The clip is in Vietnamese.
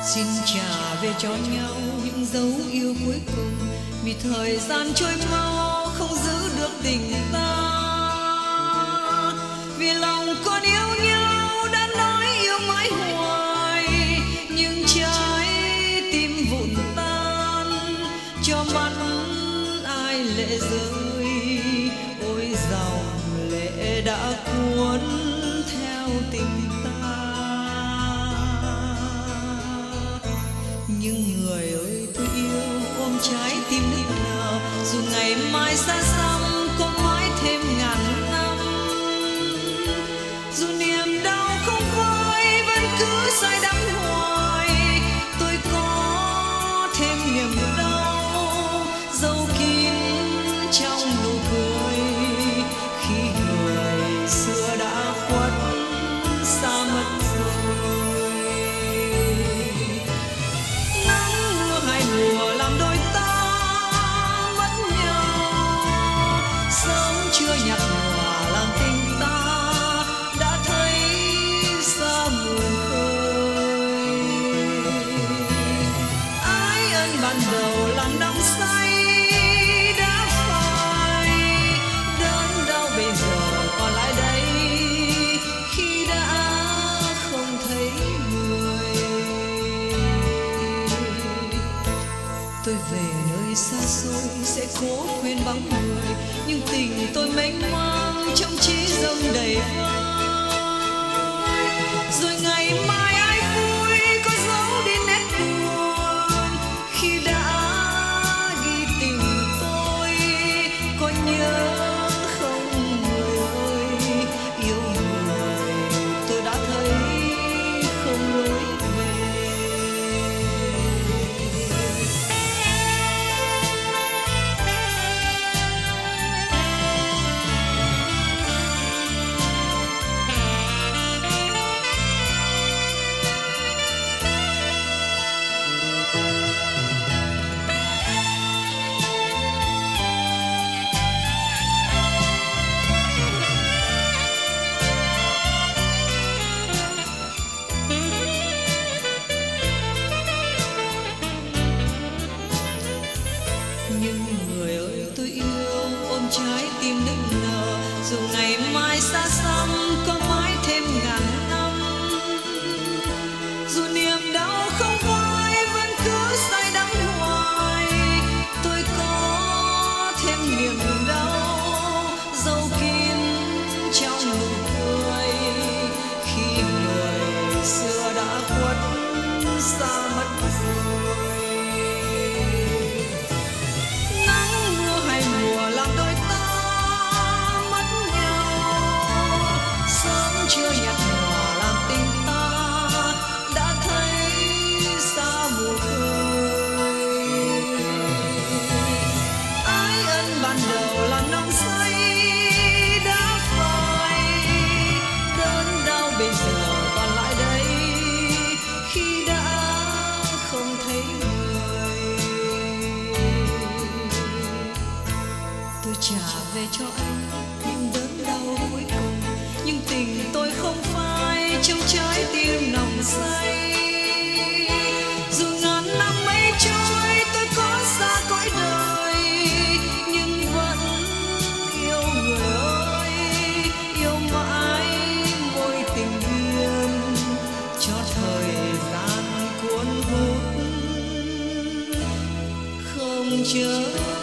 Xin trả về cho nhau những dấu yêu cuối cùng, vì thời gian trôi mau không giữ được tình ta. Vì lòng con yêu nhau đã nói yêu mãi hoài, nhưng trái tim vụn tan cho mắt ai lệ rơi. Ôi dòng lệ đã cuốn theo tình ta. Nhưng người ơi tôi yêu ôm trái tim nức nở, dù ngày mai xa xăm có mãi thêm ngàn năm. Dù niềm đau không phai vẫn cứ say đắm hoài, tôi có thêm niềm đau dấu kín trong nụ cười. Khi người xưa đã khuất xa mất rồi, nắng mưa hai mùa làm đôi ta mất nhau. Sớm chưa nhạt nhòa làm tình ta đã thấy xa mùi khơi. Ái ân ban đầu làm đắm say đã phai, đớn đau bây giờ còn lại đây khi đã không thấy người. Tôi về nơi xa xôi sẽ cố quên bóng người, nhưng tình tôi mênh mang trong trí dông đầy vơi. Rồi ngày mai ai vui có giấu đi nét buồn, khi đã ghi tình tôi có nhớ không người ơi. Yêu người tôi đã thấy không lối về. Nhưng người ơi tôi yêu ôm trái tim nức nở, dù ngày mai xa xăm có mãi thêm ngàn năm. Dù niềm đau không phai vẫn cứ say đắm hoài, tôi có thêm niềm đau dấu kín trong nụ cười. Khi người xưa đã khuất xa mất rồi, nắng mưa hai mùa làm đôi ta mất nhau. Sớm chưa nhạt nhòa làm tình ta đã thấy xa mùa khơi. Ái ân ban đầu làm nồng say đã phai, đớn đau bây giờ còn lại đây khi đã không thấy người. Tôi trả về cho anh những đớn đau cuối cùng, nhưng tình tôi không phai trong trái tim nồng say. Dù ngàn năm mấy trôi tôi có xa cõi đời, nhưng vẫn yêu người ơi. Yêu mãi môi tình duyên cho thời gian cuốn hút không chờ.